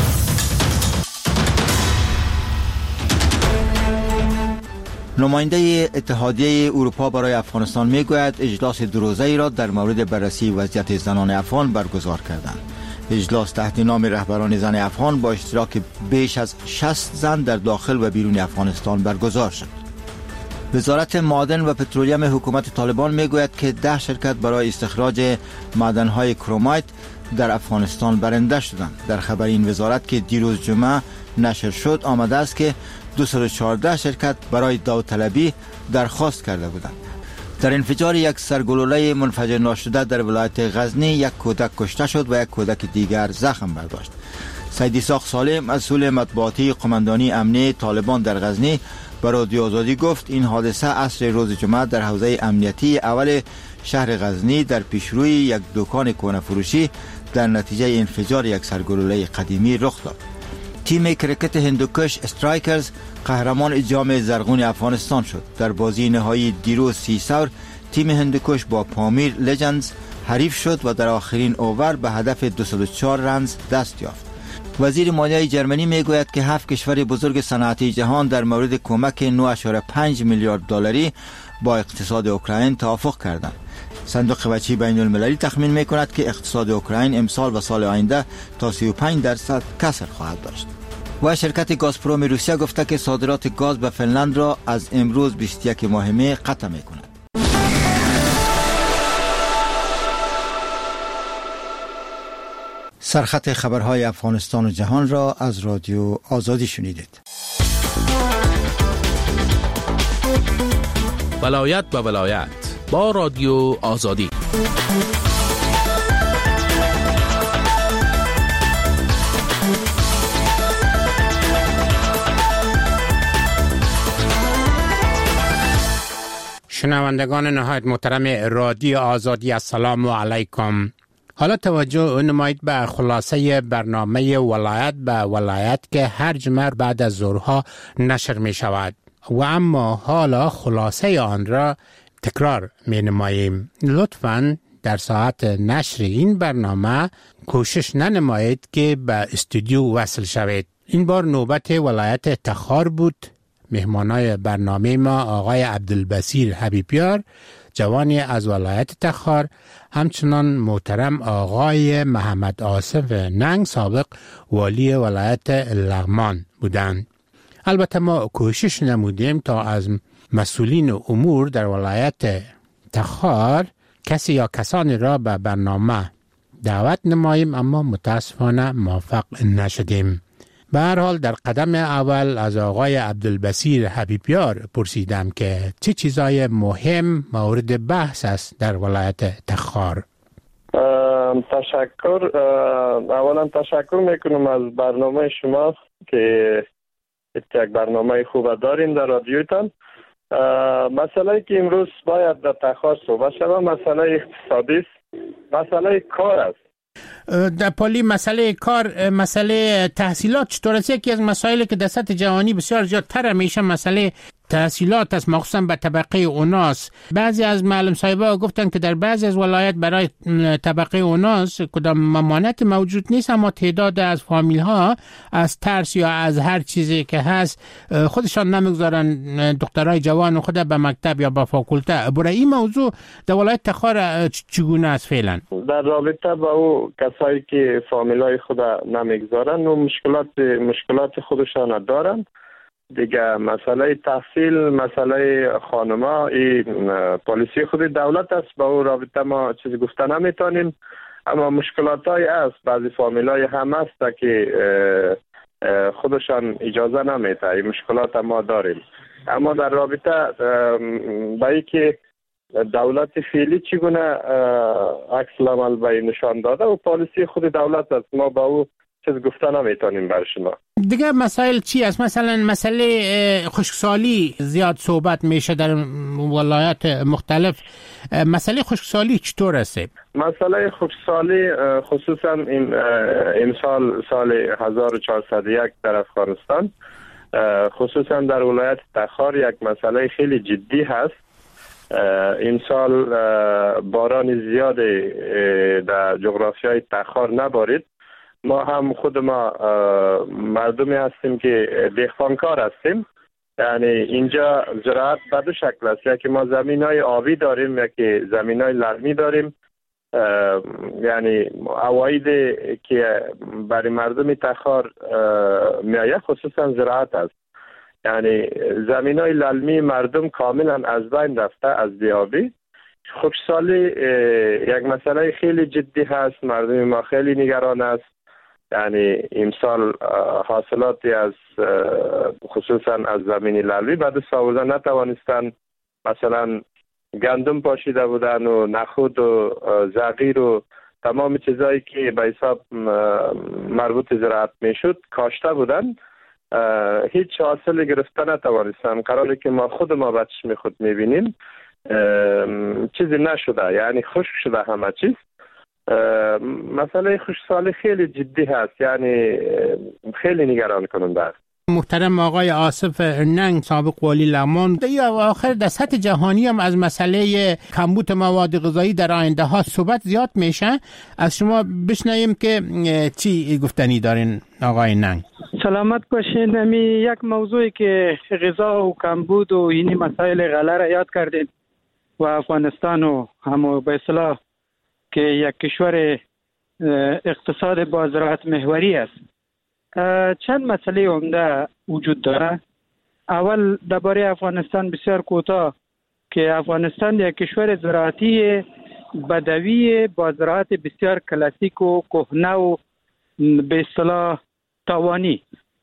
نماینده اتحادیه اروپا برای افغانستان میگوید اجلاس دو روزه‌ای را در مورد بررسی وضعیت زنان افغان برگزار کردند. اجلاس تحت نام رهبران زن افغان با اشتراک بیش از 60 زن در داخل و بیرون افغانستان برگزار شد. وزارت معادن و پترولیم حکومت طالبان میگوید که 10 شرکت برای استخراج معدن‌های کرومایت در افغانستان برنده شدند. در خبر این وزارت که دیروز جمعه نشر شد آمده است که 214 شرکت برای داوطلبی درخواست کرده بودند. در انفجار یک سرگلوله منفجر ناشده در ولایت غزنی یک کودک کشته شد و یک کودک دیگر زخم برداشت. سید اسحاق سالم مسئول مطبوعاتی قماندانی امنیه طالبان در غزنی به رادیو آزادی گفت این حادثه عصر روز جمعه در حوزه امنیتی اول شهر غزنی در پیشروی یک دکان کهنه فروشی در نتیجه انفجار یک سرگلوله قدیمی رخ داد. تیم کرکت هندوکش استرایکرز قهرمان جام زرغون افغانستان شد. در بازی نهایی دیروز 30 تیم هندوکش با پامیر لجندز حریف شد و در آخرین اوور به هدف 204 رنز دست یافت. وزیر مالیه جرمنی میگوید که 7 کشور بزرگ صنعتی جهان در مورد کمک 9.5 میلیارد دلاری با اقتصاد اوکراین توافق کردند. صندوق بچی بین المللی تخمین میکند که اقتصاد اوکراین امسال و سال آینده تا 35% کسر خواهد داشت. و شرکت گازپروم روسیه گفته که صادرات گاز به فنلند را از امروز 21 ماه می قطع میکند. سرخط خبرهای افغانستان و جهان را از رادیو آزادی شنیدید. ولایت به ولایت با رادیو آزادی. شنوندگان نهایت محترم رادیو آزادی، السلام علیکم. حالا توجه نمایید به خلاصه برنامه ولایت به ولایت که هر جمعه بعد از ظهرها نشر می شود و اما حالا خلاصه آن را تکرار می نماییم. لطفاً در ساعت نشر این برنامه کوشش ننمایید که به استودیو وصل شوید. این بار نوبت ولایت تخار بود. مهمانای برنامه ما آقای عبدالبصیر حبیبیار جوانی از ولایت تخار، همچنان محترم آقای محمد آصف ننگ سابق والی ولایت لغمان بودند. البته ما کوشش نمودیم تا از مسئولین امور در ولایت تخار کسی یا کسانی را به برنامه دعوت نماییم، اما متاسفانه موفق نشدیم. به هر حال در قدم اول از آقای عبدالبصیر حبیبیار پرسیدم که چه چیزای مهم مورد بحث است در ولایت تخار. تشکر. اولا تشکر میکنم از برنامه شما که یک برنامه خوب داریم در رادیوتان. مسئله که امروز باید در تخار صحبت شود مسئله اقتصادی است، مسئله کار است. در پالی مسئله کار، مسئله تحصیلات چطور است؟ یکی از مسائلی که در سطح جهانی بسیار زیادتر میشه مسئله تحصیلات است، مخصوصا به طبقه اوناس. بعضی از معلم صاحبا گفتن که در بعضی از ولایت برای طبقه اوناس کدام ممانعت موجود نیست، اما تعداد از فامیل ها از ترس یا از هر چیزی که هست خودشان نمیگذارن دخترای جوان خود به مکتب یا به فاکولته. برای این موضوع در ولایت تخار چگونه است فعلا؟ در رابطه با او کسایی که فامیلای خود نمیگذارن و مشکلات خودشان دارن دیگه، مسئله تحصیل، مسئله خانما، این پالیسی خود دولت است، با او رابطه ما چیزی گفته نمیتونیم، اما مشکلات های است. بعضی فامیل های هم است که خودشان اجازه نمیده، این مشکلات ما داریم. اما در رابطه با اینکه دولت فعلی چگونه عکس العمل به نشان داده و پالیسی خود دولت است، ما با او چیز گفته نمیتونیم بر شما. دیگه مسائل چی است؟ مثلا مسئله خشکسالی زیاد صحبت میشه در ولایات مختلف. مسئله خشکسالی چطور است؟ مسئله خشکسالی خصوصا این سال 1401 در افغانستان، خصوصا در ولایت تخار یک مسئله خیلی جدی هست. این سال باران زیاد در جغرافیای تخار نبارید. ما هم خود ما مردمی هستیم که دهقانکار هستیم، یعنی اینجا زراعت به دو شکل است، یکی ما زمینای آبی داریم، یکی زمینای لرمی داریم. یعنی عواید که برای مردم تخار میآید خصوصا زراعت است. یعنی زمینای للمی مردم کاملا از بین رفته از بیابی. خشکسالی یک مسئله خیلی جدی هست، مردم ما خیلی نگران است. یعنی امسال حاصلاتی از خصوصا از زمین للمی بعد ساوزه نتوانستن، مثلا گندم پاشیده بودن و نخود و زغیر و تمام چیزایی که به حساب مربوط زراعت میشد کاشته بودن، هیچ حاصل گرفته نتوانستن. قراره که ما خود ما به چشم خود میبینیم چیزی نشده، یعنی خشک شده همه چیز. مسئله خشکسالی خیلی جدی هست، یعنی خیلی نگران کننده است. محترم آقای آصف ننگ سابق والی لغمان، در آخر در سطح جهانی هم از مسئله کمبود مواد غذایی در آینده ها صحبت زیاد میشه. از شما بشنویم که چی گفتنی دارین آقای ننگ. سلامت باشین. یک موضوعی که غذا و کمبود و اینی مسائل غله را یاد کردین و افغانستان و هم به اصطلاح که یک کشور اقتصاد با زراعت محوری است، چند مسئله عمده وجود داره. اول درباره افغانستان بسیار کوتاه که افغانستان یک کشور زراعتی بدوی با زراعت بسیار کلاسیک و کهنه و به اصطلاح تاوانی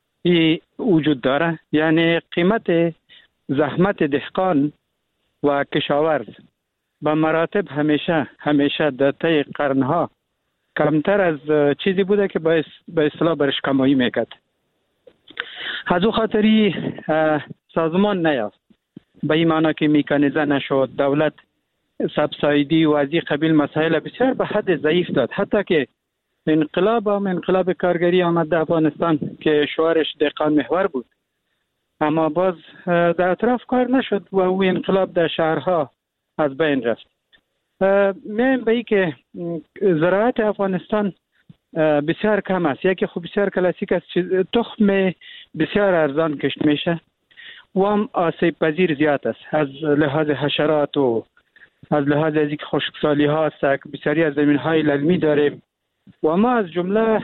وجود داره. یعنی قیمت زحمت دهقان و کشاورز به مراتب همیشه در طی قرنها کمتر از چیزی بوده که به اصطلاح برش کمایی میکرد. از او خاطری سازمان نیافت، به این معنی که میکانیزه نشد، دولت سبسایدی و از این قبیل مسائل بسیار به حد ضعیف داد. حتی که انقلاب کارگری آمد در افغانستان که شعارش دهقان محور بود، اما باز در اطراف کار نشد و او انقلاب در شهرها از بین رفت. میایم به ای که زراعت افغانستان بسیار کم است. یکی خوب بسیار کلاسیک است، تخم بسیار ارزان کشت میشه و هم آسیب پذیر زیاد است از لحاظ حشرات و از لحاظ از اینکه خشکسالی ها است. بسیاری از زمین های للمی داریم و ما از جمله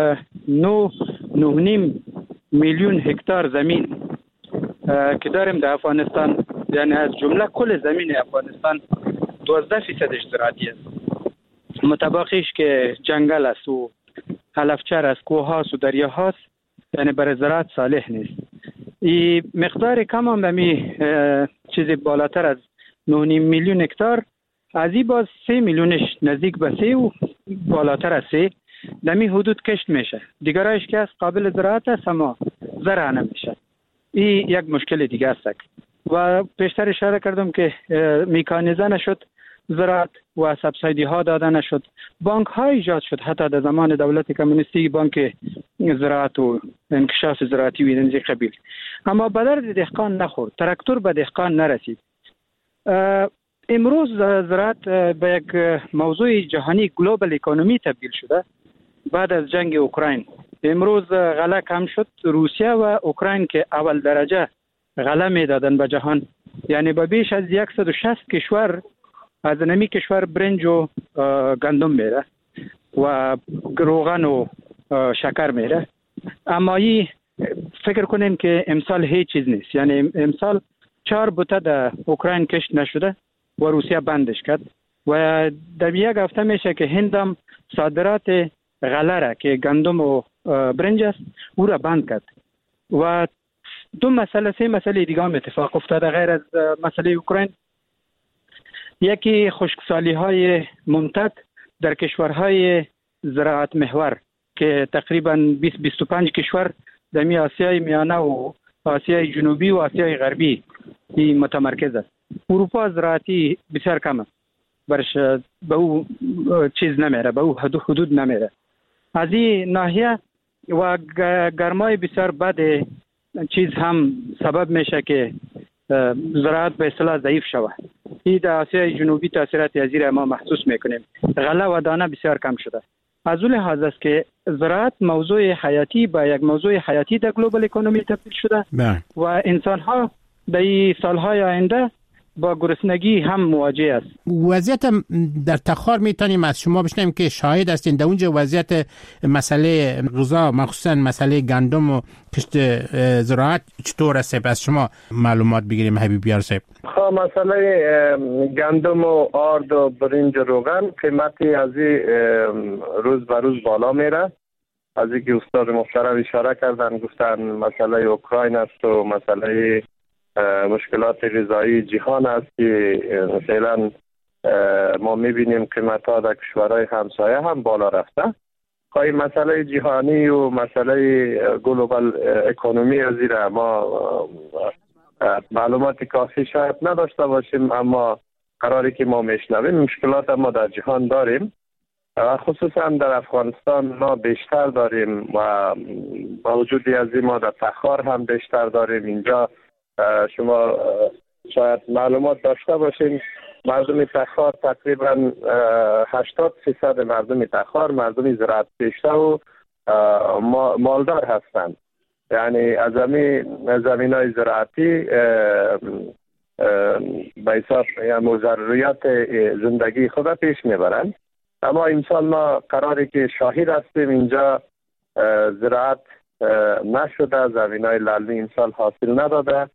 9.5 میلیون هکتار زمین که داریم در افغانستان، یعنی از جمله کل زمین افغانستان 12% زراعتی است. متباقیش که جنگل است و علفچر است، کوه هاست و دریا هاست، یعنی برای زراعت صالح نیست. این مقدار کم هم بمی چیزی بالاتر از 9.5 میلیون هکتار، از این باز 3 میلیونش نزدیک به 3 و بالاتر از 3 دمی حدود کشت میشه. دیگرایش که از قابل زراعت است اما زرع نمیشه. این یک مشکل دیگه است و پیشتر اشاره کردم که میکانیزه نشد زراعت و سبسایدی ها داده نشد. بانک ها ایجاد شد، حتی در زمان دولت کمونیستی بانک زراعت و انکشاف زراعتی و این قبیل، اما به درد دهقان نخورد، تراکتور به دهقان نرسید. امروز زراعت به یک موضوع جهانی گلوبال اکونومی تبدیل شده بعد از جنگ اوکراین. امروز غله کم شد. روسیه و اوکراین که اول درجه غله میدادن به جهان، یعنی به بیش از 160 کشور از نمی کشور برنج و گندم میره و روغن و شکر میره. اما این فکر کنین که امسال هیچ چیز نیست. یعنی امسال 4 بوته در اوکراین کشت نشده و روسیه بندش کرد و در یک هفته میشه که هندم صادرات غله را که گندم و برنج است او را بند کرد و سه مسئله دیگه هم اتفاق افتاده غیر از مسئله اوکراین. یکی خشکسالی های ممتد در کشورهای زراعت محور که تقریبا 20-25 کشور در آسیای میانه و آسیای جنوبی و آسیای غربی متمرکز است. اروپا زراعتی بسیار کم است، برش به او چیز نمیره، به او حدود نمیره. از این ناحیه و گرمای بسیار بد چیز هم سبب میشه که زراعت به اصطلاح ضعیف شود. این در آسیای جنوبی تاثیرات ازیر ما محسوس میکنیم. غله و دانه بسیار کم شده. از اون لحاظ است که زراعت موضوع حیاتی به یک موضوع حیاتی در گلوبال اکونومی تبدیل شده و انسان ها در سالهای آینده با گرسنگی هم مواجه است. وضعیت در تخار میتونیم از شما بشنویم که شاهد هستین در اونجا وضعیت مسئله غذا مخصوصا مسئله گندم و کشت زراعت چطور است؟ از شما معلومات بگیریم حبیبیار صاحب. مسئله گندم و آرد و برنج و روغن قیمتی از روز به روز بالا میره. از اینکه استاد محترم اشاره کردن گفتن مسئله اوکراین است و مسئله مشکلات غذایی جهان است که فعلا ما میبینیم قیمت ها در کشورهای همسایه هم بالا رفته. خواهی مسئله جهانی و مسئله گلوبال اکونومی از زیر ما معلومات کافی شاید نداشته باشیم، اما قراری که ما میشنویم مشکلات ما در جهان داریم و خصوصا در افغانستان ما بیشتر داریم و با وجود از این ما در تخار هم بیشتر داریم. اینجا شما شاید معلومات داشته باشین مردم تخار تقریبا 80% مردم تخار مردم زراعت پیشه و مالدار هستند. یعنی از زمینای زراعتی به حساب ضروریات زندگی خود پیش میبرند. اما امسال ما قراری که شاهد هستیم اینجا زراعت نشده، زمینای لعلی امسال حاصل نداده،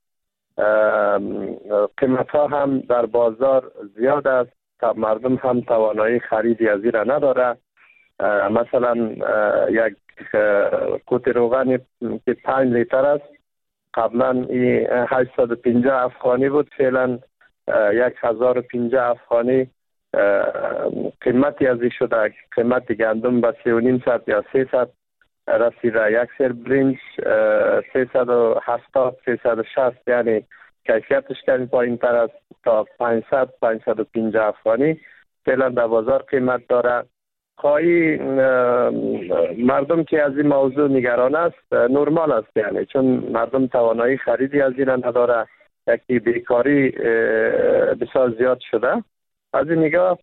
قیمت ها هم در بازار زیاد است، مردم هم توانایی خریدی از این نداره. مثلا یک کوت روغن که 5 لیتر است قبلا 850 افغانی بود، فعلا 1050 افغانی قیمتی ازی شده. قیمت گندم به 3.5 یا 300 رسیده. یک سر برنج 370 360 یعنی کیفیتش کمی پایین تر است تا 500 550 افغانی فعلا در بازار قیمت داره. خواهی مردم که از این موضوع نگران است نرمال است، یعنی چون مردم توانایی خریدی از این نداره، یکی بیکاری بسیار زیاد شده. از این نگاه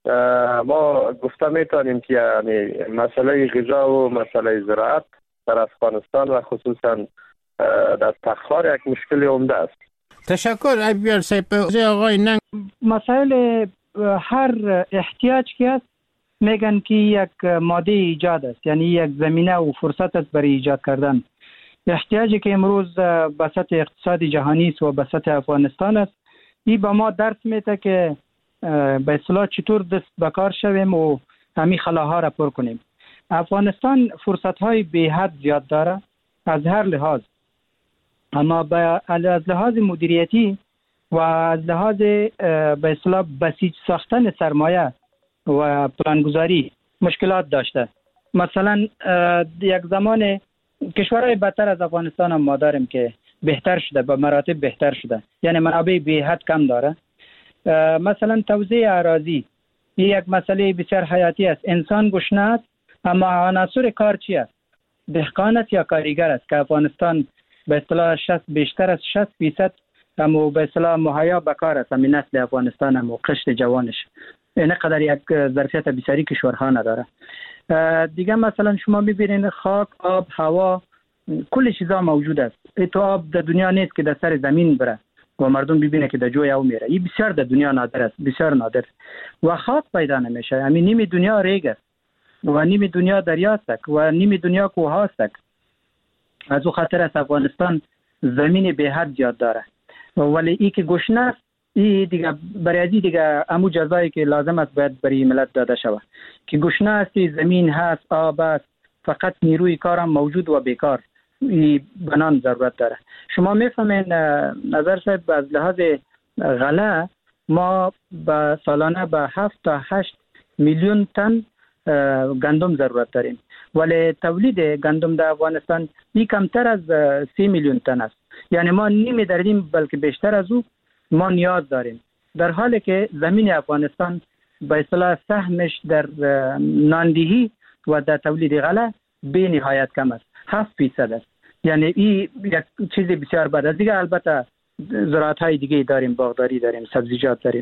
ما گفته میتونیم که یعنی مسئله غذا و مسئله زراعت در افغانستان و خصوصا در تخار یک مشکل عمده است. تشکر عبیار صاحب. آقای ننگ مسائل هر احتیاج که است میگن که یک ماده ایجاد است، یعنی یک زمینه و فرصت است برای ایجاد کردن. احتیاجی که امروز به سطح اقتصاد جهانی است و به سطح افغانستان است، این به ما درس میده که به اصطلاح چطور دست به کار شویم و همین خلاها را پر کنیم. افغانستان فرصت های بی حد زیاد داره از هر لحاظ، اما از لحاظ مدیریتی و از لحاظ به اصطلاح بسیج ساختن سرمایه و پلانگذاری مشکلات داشته. مثلا یک زمان کشورهای بدتر از افغانستان هم ما داریم که بهتر شده، به مراتب بهتر شده، یعنی منابع بی حد کم داره. مثلا توزیع اراضی یک مسئله بسیار حیاتی است. انسان گشنه است اما عناصر کار چی است؟ دهقان است یا کارگر است که افغانستان به اصطلاح بیشتر از 60% اما به اصطلاح مهیا به کار است. همین نسل افغانستان هم و قشر جوانش اینقدر یک ظرفیت بسیاری کشورها نداره. دیگه مثلا شما میبینید خاک، آب، هوا، کل چیزا موجود است. تو آب در دنیا نیست که در سر زمین بره و مردم ببینه که در جوی او میره. این بسیار در دنیا نادر است، بسیار نادر. و خاک پیدا نمیشه. همین نیمی دنیا ریگ است و نیمی دنیا دریا است و نیمی دنیا کوه است. از او خاطر است افغانستان زمین به حد زیاد داره. ولی ای که گشنه است، ای دیگه برای دیگه امو جزایی که لازم است باید برای ملت داده شود. که گشنه است، زمین هست، آب است، فقط نیروی کار هم موجود و بیکار. بنان ضرورت داره. شما میفهمین نظر صاحب از لحاظ غله ما به سالانه به 7 تا 8 میلیون تن گندم ضرورت داریم، ولی تولید گندم در افغانستان کمتر از 3 میلیون تن است. یعنی ما نیمه داریم بلکه بیشتر از او ما نیاز داریم، در حالی که زمین افغانستان به اصطلاح سهمش در ناندهی و در تولید غله به نهایت کم است، 7% است. یعنی این یک چیز بسیار بد است. دیگه البته زراعت های دیگه داریم، باغداری داریم، سبزیجات داریم.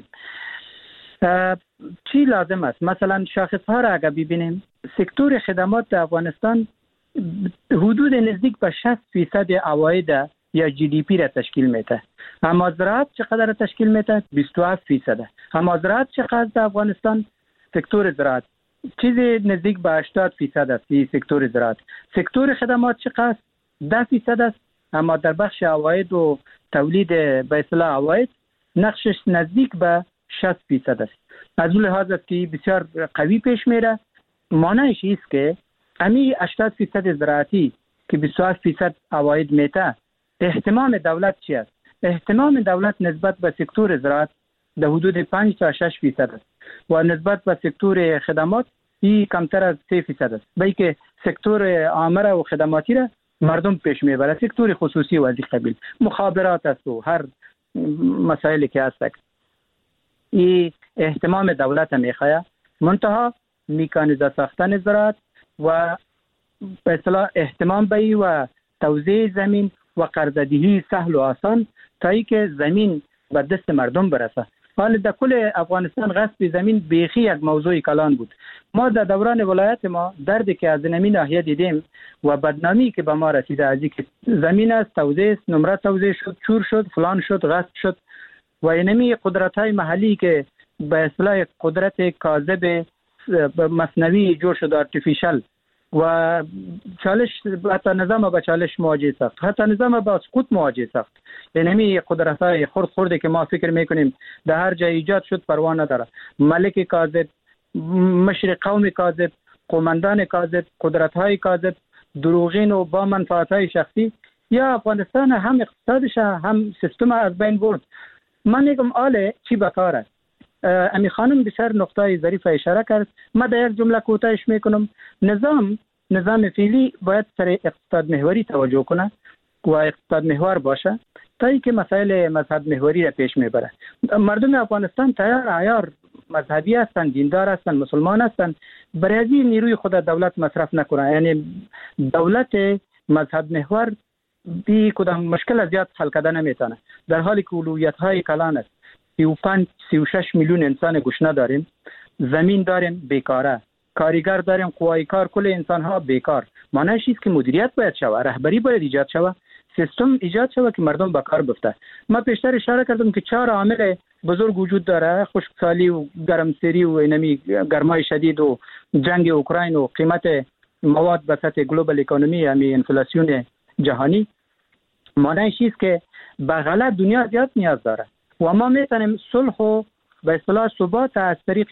چی لازم است؟ مثلا شاخص ها را اگر ببینیم، سکتور خدمات در افغانستان حدود نزدیک به 60% عواید یا جی دی پی را تشکیل میده. اما زراعت چقدر تشکیل میده؟ 27%. اما زراعت چقدر در افغانستان؟ سکتور زراعت چیزی نزدیک به 80% است. این سکتور زراعت. سکتور خدمات چقدر؟ 10% است. اما در بخش عواید و تولید به اصطلاح عواید نقشش نزدیک به 60% است. از اون لحاظ است که بسیار قوی پیش میره. معنیش است که امی 80% زراعتی که 27% عواید میته، اهتمام دولت چی است؟ اهتمام دولت نسبت به سکتور زراعت در حدود 5 تا 6% است و نسبت به سکتور خدمات این کمتر از 3% است. بلکه سکتور عامه و خدماتی را مردم پیش میبره، سکتور خصوصی و از این قبیل مخابرات است و هر مسائلی که هست. این اهتمام دولت میخواه، منتها میکانیزه ساختن زراعت و به اصطلاح اهتمام به و توزیع زمین و قرضه‌دهی سهل و آسان تا ای که زمین به دست مردم برسه. حال در کل افغانستان غصب زمین بیخی یک موضوع کلان بود. ما در دوران ولایت ما دردی که از زمین ناحیه دیدیم و بدنامی که به ما رسیده از اینکه زمین است، توزیع است، نمره توزیع شد، چور شد، فلان شد، غصب شد و اینمی قدرت‌های محلی که به اصطلاح قدرت کاذب مصنوعی جور شد، آرتفیشال، و چالش حتی نظام با چالش مواجه ساخت، حتی نظام با سقوط مواجه ساخت. اینمی قدرت‌های خرد که ما فکر میکنیم در هر جای ایجاد شد پروا نداره. ملک کاذب، مشر قوم کاذب، قومندان کاذب، قدرت‌های کاذب، دروغین و با منفعت‌های شخصی، یا افغانستان هم اقتصادش هم سیستم از بین برد. من میگم آله چی بکار است؟ امی خانم بسیار نقطه ظریف اشاره کرد. من در یک جمله کوتاهش میکنم. نظام فعلی باید سر اقتصاد محوری توجه کنه و اقتصاد محور باشه تا اینکه مسائل مذهب محوری را پیش میبره. مردم افغانستان تیار عیار مذهبی هستند، دیندار هستند، مسلمان هستند. برای از این نیروی خود دولت مصرف نکنه. یعنی دولت مذهب محور بی کدام مشکل از زیاد حل کردن نمیتونه، در حالی که اولویت های کلان است. 35-36 میلیون انسان گشنه داریم، زمین داریم بیکاره، کارگر داریم، قوای کار، کل انسان ها بیکار. معنیش است که مدیریت باید شوه، رهبری باید ایجاد شوه، سیستم ایجاد شوه که مردم به کار بفته. من پیشتر اشاره کردم که 4 عامل بزرگ وجود داره: خشکسالی و گرمسیری و اینمی گرمای شدید و جنگ اوکراین و قیمت مواد به سطح گلوبال اکونومی، یعنی انفلاسیون جهانی. معنیش است که به غله دنیا زیاد نیاز داره و ما میتونیم صلح و به اصطلاح ثبات از طریق